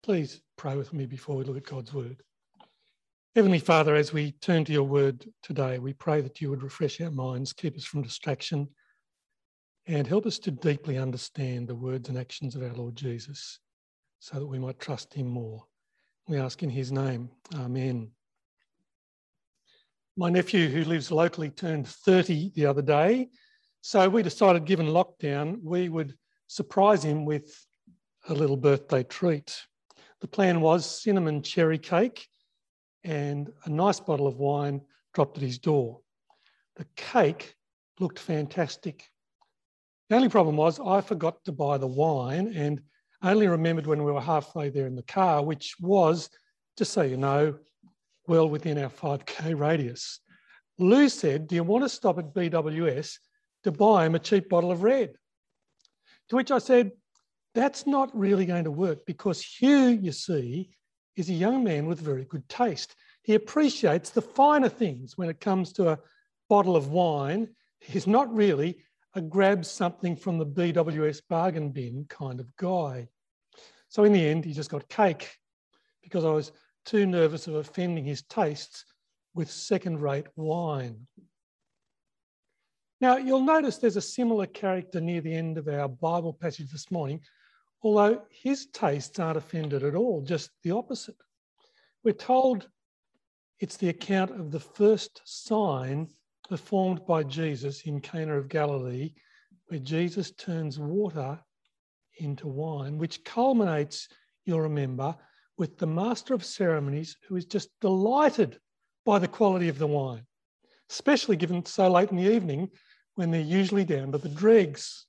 Please pray with me before we look at God's word. Heavenly Father, as we turn to your word today, we pray that you would refresh our minds, keep us from distraction, and help us to deeply understand the words and actions of our Lord Jesus so that we might trust him more. We ask in his name. Amen. My nephew, who lives locally, turned 30 the other day. So we decided, given lockdown, we would surprise him with a little birthday treat. The plan was cinnamon cherry cake and a nice bottle of wine dropped at his door. The cake looked fantastic. The only problem was I forgot to buy the wine and only remembered when we were halfway there in the car, which was, just so you know, well within our 5K radius. Lou said, "Do you want to stop at BWS to buy him a cheap bottle of red?" To which I said, "That's not really going to work because Hugh, you see, is a young man with very good taste. He appreciates the finer things when it comes to a bottle of wine. He's not really a grab something from the BWS bargain bin kind of guy." So in the end, he just got cake because I was too nervous of offending his tastes with second-rate wine. Now, you'll notice there's a similar character near the end of our Bible passage this morning, although his tastes aren't offended at all, just the opposite. We're told it's the account of the first sign performed by Jesus in Cana of Galilee, where Jesus turns water into wine, which culminates, you'll remember, with the master of ceremonies who is just delighted by the quality of the wine, especially given so late in the evening when they're usually down to the dregs.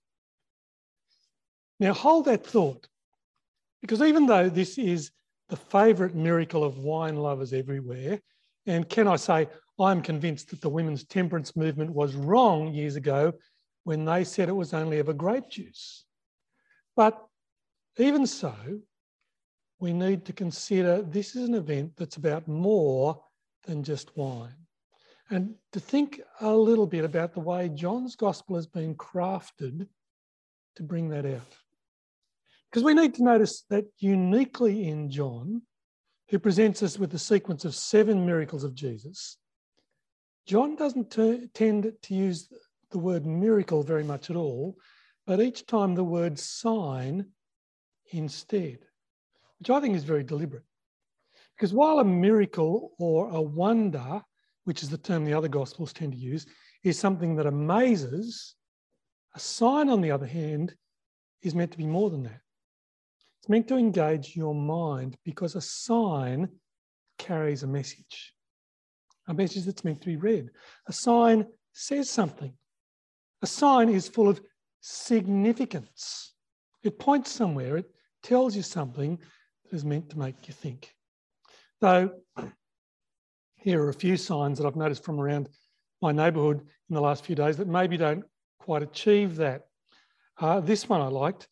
Now hold that thought, because even though this is the favourite miracle of wine lovers everywhere, and can I say, I'm convinced that the women's temperance movement was wrong years ago when they said it was only ever grape juice. But even so, we need to consider this is an event that's about more than just wine. And to think a little bit about the way John's gospel has been crafted to bring that out. Because we need to notice that uniquely in John, who presents us with a sequence of 7 miracles of Jesus, John doesn't tend to use the word miracle very much at all, but each time the word sign instead, which I think is very deliberate. Because while a miracle or a wonder, which is the term the other Gospels tend to use, is something that amazes, a sign, on the other hand, is meant to be more than that. It's meant to engage your mind because a sign carries a message that's meant to be read. A sign says something. A sign is full of significance. It points somewhere. It tells you something that is meant to make you think. Though here are a few signs that I've noticed from around my neighbourhood in the last few days that maybe don't quite achieve that. This one I liked.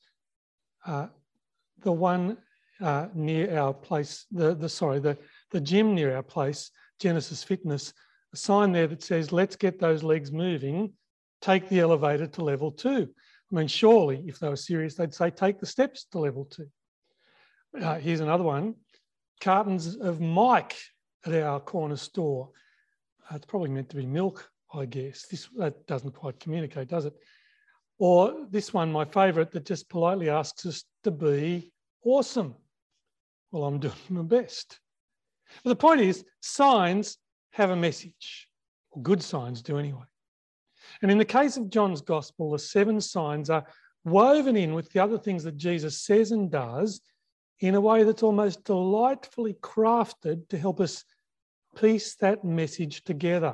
The one near our place, the gym near our place, Genesis Fitness, a sign there that says, "Let's get those legs moving, take the elevator to level 2. I mean, surely if they were serious, they'd say, "Take the steps to level 2. Here's another one. Cartons of Mike at our corner store. It's probably meant to be milk, I guess. That doesn't quite communicate, does it? Or this one, my favourite, that just politely asks us to be awesome. Well, I'm doing my best. But the point is, signs have a message. Or good signs do anyway. And in the case of John's Gospel, the 7 signs are woven in with the other things that Jesus says and does in a way that's almost delightfully crafted to help us piece that message together.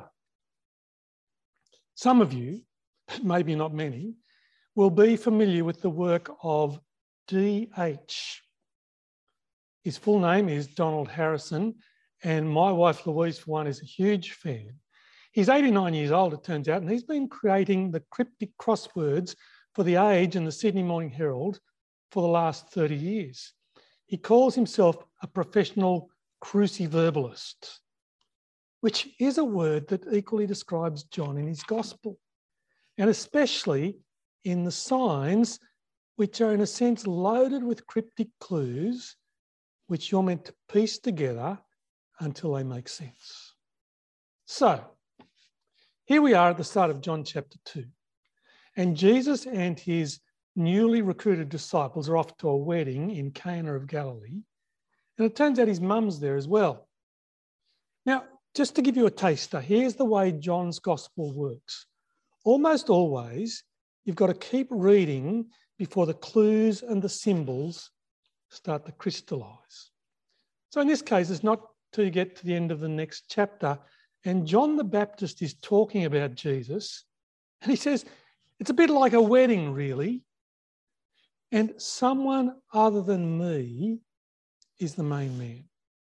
Some of you, maybe not many, will be familiar with the work of D.H. His full name is Donald Harrison, and my wife Louise, for one, is a huge fan. He's 89 years old, it turns out, and he's been creating the cryptic crosswords for The Age and the Sydney Morning Herald for the last 30 years. He calls himself a professional cruciverbalist, which is a word that equally describes John in his gospel, and especially in the signs, which are in a sense loaded with cryptic clues which you're meant to piece together until they make sense. So, here we are at the start of John chapter 2, and Jesus and his newly recruited disciples are off to a wedding in Cana of Galilee, and it turns out his mum's there as well. Now, just to give you a taster, here's the way John's gospel works. Almost always, you've got to keep reading before the clues and the symbols start to crystallise. So in this case, it's not till you get to the end of the next chapter, and John the Baptist is talking about Jesus, and he says, it's a bit like a wedding, really, and someone other than me is the main man.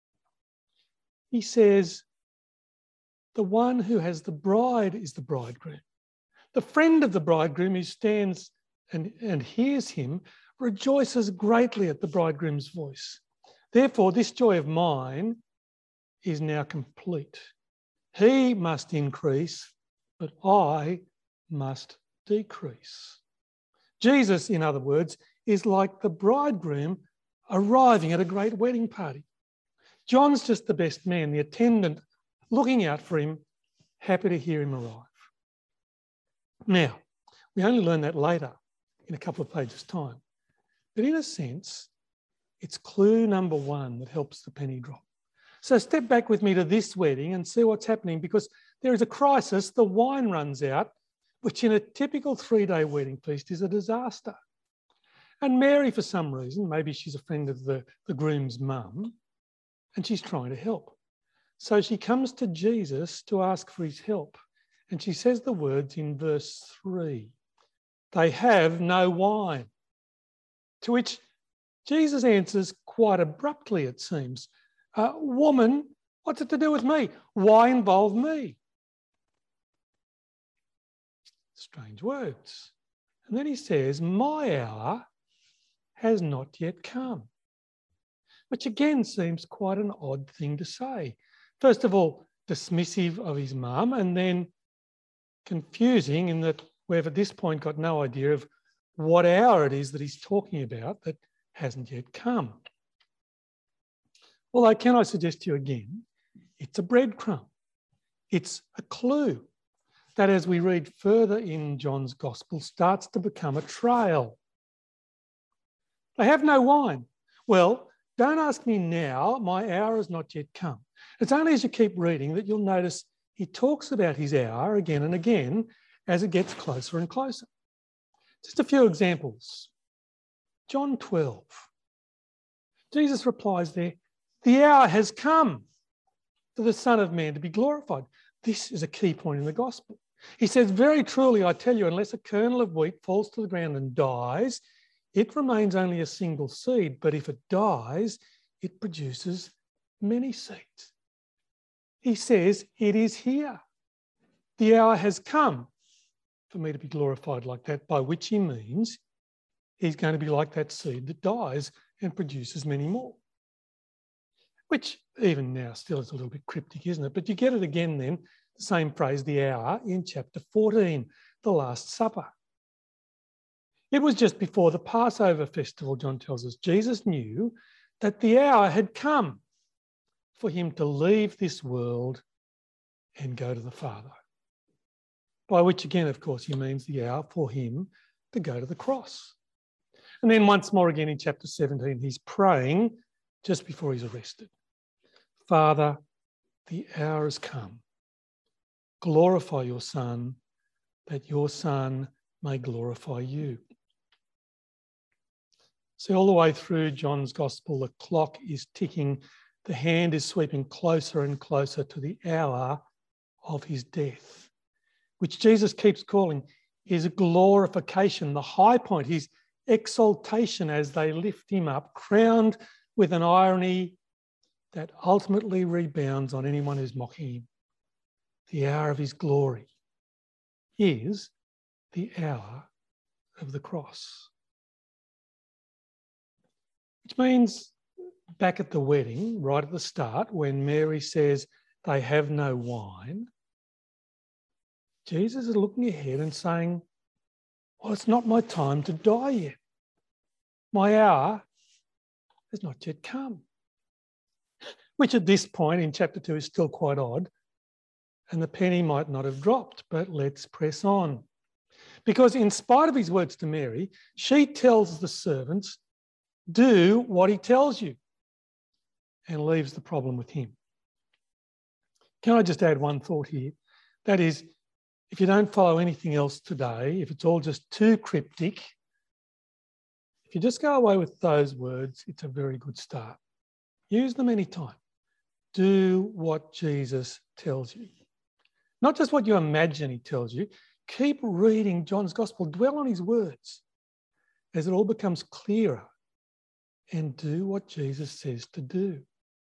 He says, the one who has the bride is the bridegroom. The friend of the bridegroom who stands and hears him rejoices greatly at the bridegroom's voice. Therefore, this joy of mine is now complete. He must increase, but I must decrease. Jesus, in other words, is like the bridegroom arriving at a great wedding party. John's just the best man, the attendant looking out for him, happy to hear him arrive. Now, we only learn that later in a couple of pages' time. But in a sense, it's clue number one that helps the penny drop. So step back with me to this wedding and see what's happening, because there is a crisis. The wine runs out, which in a typical 3-day wedding feast is a disaster. And Mary, for some reason, maybe she's a friend of the groom's mum, and she's trying to help. So she comes to Jesus to ask for his help. And she says the words in verse 3, they have no wine. To which Jesus answers quite abruptly, it seems, woman, what's it to do with me? Why involve me? Strange words. And then he says, my hour has not yet come. Which again seems quite an odd thing to say. First of all, dismissive of his mum, and then confusing in that we've at this point got no idea of what hour it is that he's talking about that hasn't yet come. Although, can I suggest to you again, it's a breadcrumb. It's a clue that as we read further in John's Gospel starts to become a trail. They have no wine. Well, don't ask me now, my hour has not yet come. It's only as you keep reading that you'll notice he talks about his hour again and again as it gets closer and closer. Just a few examples. John 12. Jesus replies there, the hour has come for the Son of Man to be glorified. This is a key point in the gospel. He says, very truly, I tell you, unless a kernel of wheat falls to the ground and dies, it remains only a single seed, but if it dies, it produces many seeds. He says, it is here. The hour has come for me to be glorified like that, by which he means he's going to be like that seed that dies and produces many more. Which even now still is a little bit cryptic, isn't it? But you get it again then, the same phrase, the hour, in chapter 14, the Last Supper. It was just before the Passover festival, John tells us. Jesus knew that the hour had come for him to leave this world and go to the Father. By which again, of course, he means the hour for him to go to the cross. And then once more again in chapter 17, he's praying just before he's arrested. Father, the hour has come. Glorify your Son, that your Son may glorify you. See, all the way through John's Gospel, the clock is ticking. The hand is sweeping closer and closer to the hour of his death, which Jesus keeps calling his glorification, the high point, his exaltation as they lift him up, crowned with an irony that ultimately rebounds on anyone who's mocking him. The hour of his glory is the hour of the cross. Which means back at the wedding, right at the start, when Mary says they have no wine, Jesus is looking ahead and saying, well, it's not my time to die yet. My hour has not yet come. which at this point in chapter 2 is still quite odd. And the penny might not have dropped, but let's press on. Because in spite of his words to Mary, she tells the servants, do what he tells you, and leaves the problem with him. Can I just add one thought here? That is, if you don't follow anything else today, if it's all just too cryptic, if you just go away with those words, it's a very good start. Use them anytime. Do what Jesus tells you. Not just what you imagine he tells you. Keep reading John's Gospel. Dwell on his words as it all becomes clearer, and do what Jesus says to do.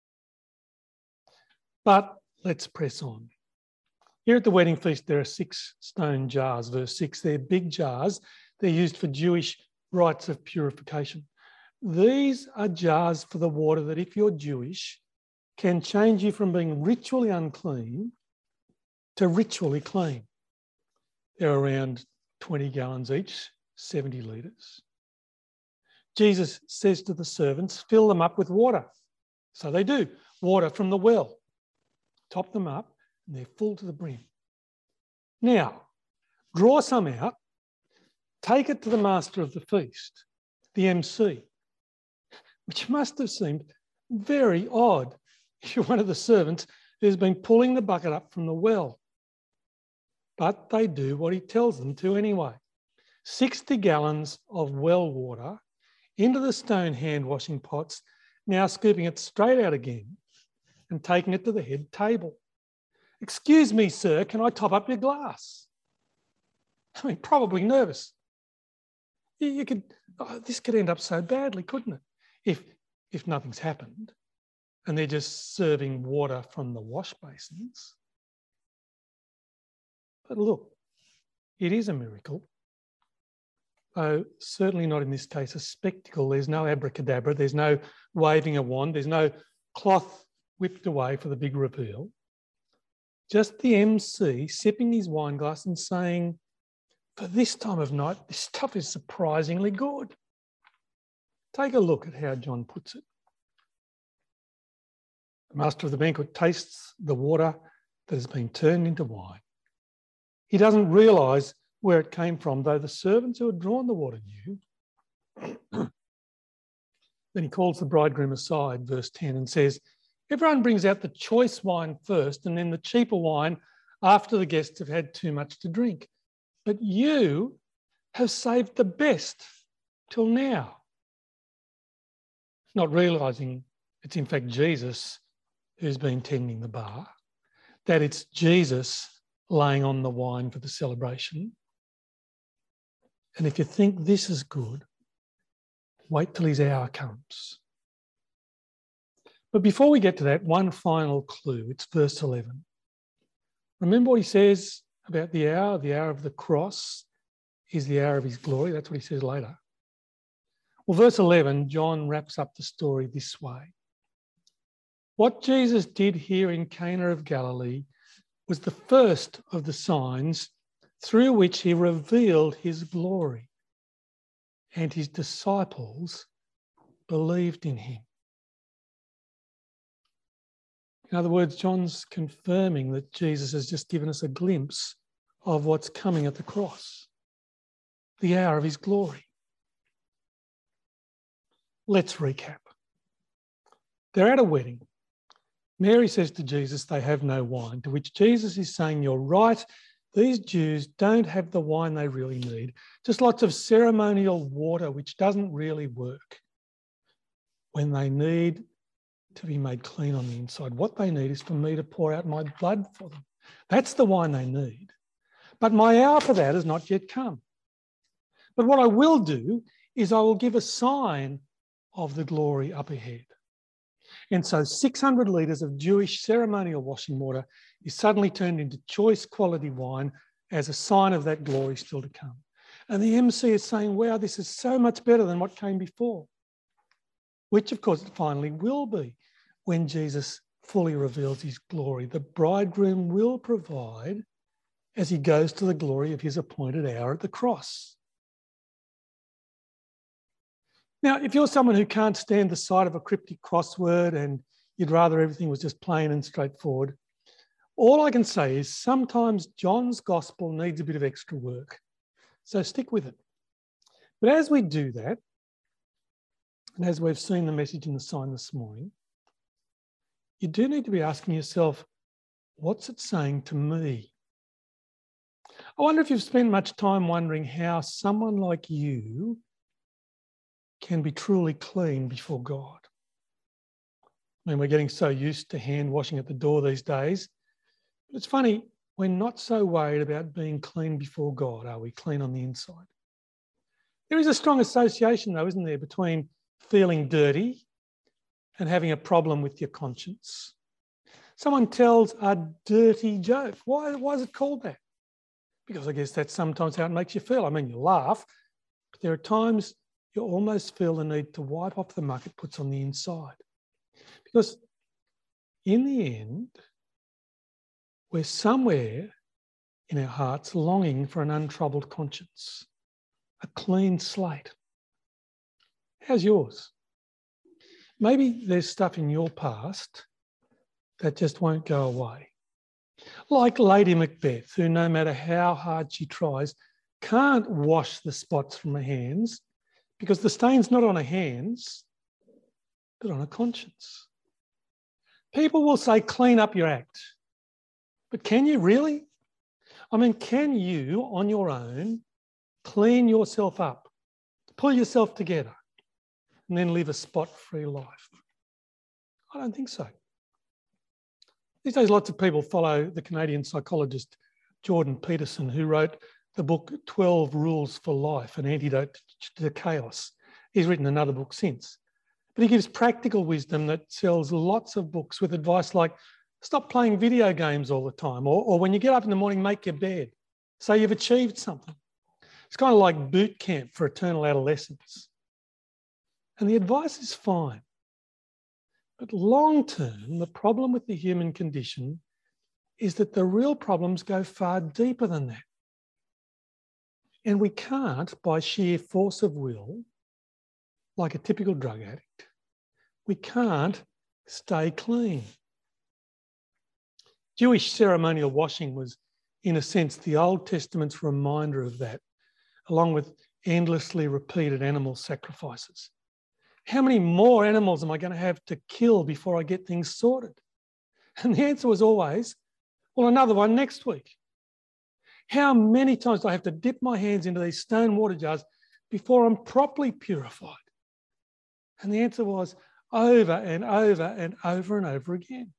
But let's press on. Here at the wedding feast, there are 6 stone jars, verse 6. They're big jars. They're used for Jewish rites of purification. These are jars for the water that, if you're Jewish, can change you from being ritually unclean to ritually clean. They're around 20 gallons each, 70 litres. Jesus says to the servants, fill them up with water. So they do. Water from the well. Top them up, and they're full to the brim. Now, draw some out, take it to the master of the feast, the MC, which must have seemed very odd if you're one of the servants who's been pulling the bucket up from the well. But they do what he tells them to anyway. 60 gallons of well water into the stone hand washing pots, now scooping it straight out again and taking it to the head table. Excuse me, sir, can I top up your glass? I mean, probably nervous. This could end up so badly, couldn't it? If nothing's happened and they're just serving water from the wash basins. But look, it is a miracle. Though certainly not in this case a spectacle. There's no abracadabra, there's no waving a wand, there's no cloth whipped away for the big reveal. Just the MC sipping his wine glass and saying, for this time of night, this stuff is surprisingly good. Take a look at how John puts it. The master of the banquet tastes the water that has been turned into wine. He doesn't realise where it came from, though the servants who had drawn the water knew. Then he calls the bridegroom aside, verse 10, and says, everyone brings out the choice wine first and then the cheaper wine after the guests have had too much to drink. But you have saved the best till now. Not realising it's in fact Jesus who's been tending the bar, that it's Jesus laying on the wine for the celebration. And if you think this is good, wait till his hour comes. But before we get to that, one final clue. It's verse 11. Remember what he says about the hour of the cross is the hour of his glory. That's what he says later. Well, verse 11, John wraps up the story this way. What Jesus did here in Cana of Galilee was the first of the signs through which he revealed his glory, and his disciples believed in him. In other words, John's confirming that Jesus has just given us a glimpse of what's coming at the cross, the hour of his glory. Let's recap. They're at a wedding. Mary says to Jesus they have no wine, to which Jesus is saying, you're right, these Jews don't have the wine they really need, just lots of ceremonial water which doesn't really work when they need to be made clean on the inside. What they need is for me to pour out my blood for them. That's the wine they need. But my hour for that has not yet come. But what I will do is I will give a sign of the glory up ahead. And so 600 litres of Jewish ceremonial washing water is suddenly turned into choice quality wine as a sign of that glory still to come. And the MC is saying, wow, this is so much better than what came before. Which, of course, it finally will be when Jesus fully reveals his glory. The bridegroom will provide as he goes to the glory of his appointed hour at the cross. Now, if you're someone who can't stand the sight of a cryptic crossword and you'd rather everything was just plain and straightforward. All I can say is sometimes John's gospel needs a bit of extra work. So stick with it. But as we do that, and as we've seen the message in the sign this morning, you do need to be asking yourself, what's it saying to me? I wonder if you've spent much time wondering how someone like you can be truly clean before God. I mean, we're getting so used to hand washing at the door these days. But it's funny, we're not so worried about being clean before God, are we? Clean on the inside. There is a strong association, though, isn't there, between feeling dirty and having a problem with your conscience. Someone tells a dirty joke. Why is it called that? Because I guess that's sometimes how it makes you feel. I mean, you laugh, but there are times you almost feel the need to wipe off the muck it puts on the inside. Because in the end, we're somewhere in our hearts longing for an untroubled conscience, a clean slate. How's yours? Maybe there's stuff in your past that just won't go away. Like Lady Macbeth, who no matter how hard she tries, can't wash the spots from her hands because the stain's not on her hands, but on her conscience. People will say, clean up your act. But can you really? I mean, can you, on your own, clean yourself up, pull yourself together, and then live a spot-free life? I don't think so. These days, lots of people follow the Canadian psychologist Jordan Peterson, who wrote the book 12 Rules for Life, an antidote to chaos. He's written another book since. But he gives practical wisdom that sells lots of books with advice like, stop playing video games all the time, or when you get up in the morning, make your bed. Say you've achieved something. It's kind of like boot camp for eternal adolescence. And the advice is fine. But long term, the problem with the human condition is that the real problems go far deeper than that. And we can't, by sheer force of will, like a typical drug addict, we can't stay clean. Jewish ceremonial washing was, in a sense, the Old Testament's reminder of that, along with endlessly repeated animal sacrifices. How many more animals am I going to have to kill before I get things sorted? And the answer was always, well, another one next week. How many times do I have to dip my hands into these stone water jars before I'm properly purified? And the answer was over and over and over and over again.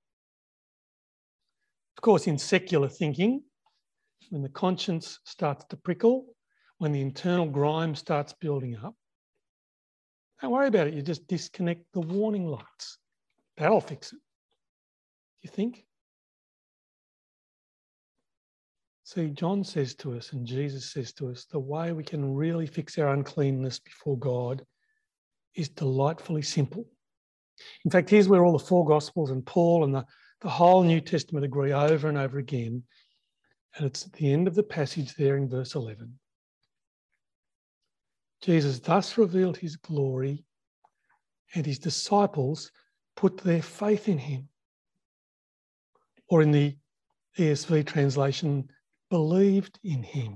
Of course, in secular thinking, when the conscience starts to prickle, when the internal grime starts building up, don't worry about it. You just disconnect the warning lights. That'll fix it. Do you think? See, John says to us and Jesus says to us, the way we can really fix our uncleanness before God is delightfully simple. In fact, here's where all the four Gospels and Paul and the whole New Testament agree over and over again. And it's at the end of the passage there in verse 11. Jesus thus revealed his glory, and his disciples put their faith in him. Or in the ESV translation, believed in him.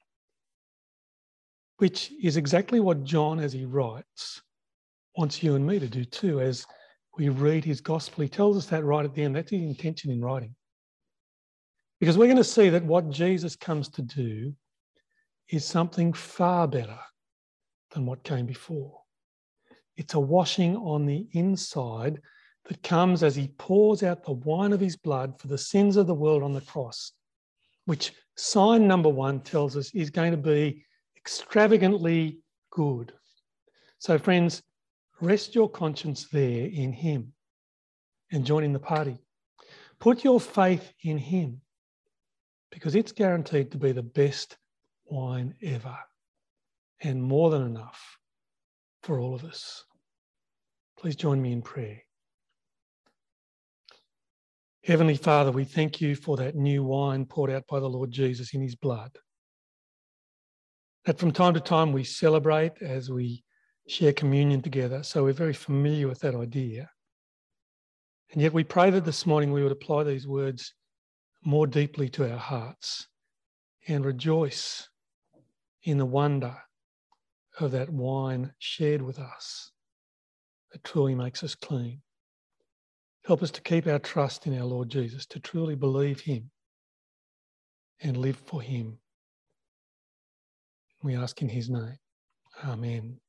Which is exactly what John, as he writes, wants you and me to do too. As we read his gospel, he tells us that right at the end. That's his intention in writing. Because we're going to see that what Jesus comes to do is something far better than what came before. It's a washing on the inside that comes as he pours out the wine of his blood for the sins of the world on the cross, which sign number 1 tells us is going to be extravagantly good. So friends, rest your conscience there in him and join in the party. Put your faith in him because it's guaranteed to be the best wine ever and more than enough for all of us. Please join me in prayer. Heavenly Father, we thank you for that new wine poured out by the Lord Jesus in his blood. That from time to time we celebrate as we share communion together, so we're very familiar with that idea. And yet we pray that this morning we would apply these words more deeply to our hearts and rejoice in the wonder of that wine shared with us that truly makes us clean. Help us to keep our trust in our Lord Jesus, to truly believe him and live for him. We ask in his name. Amen.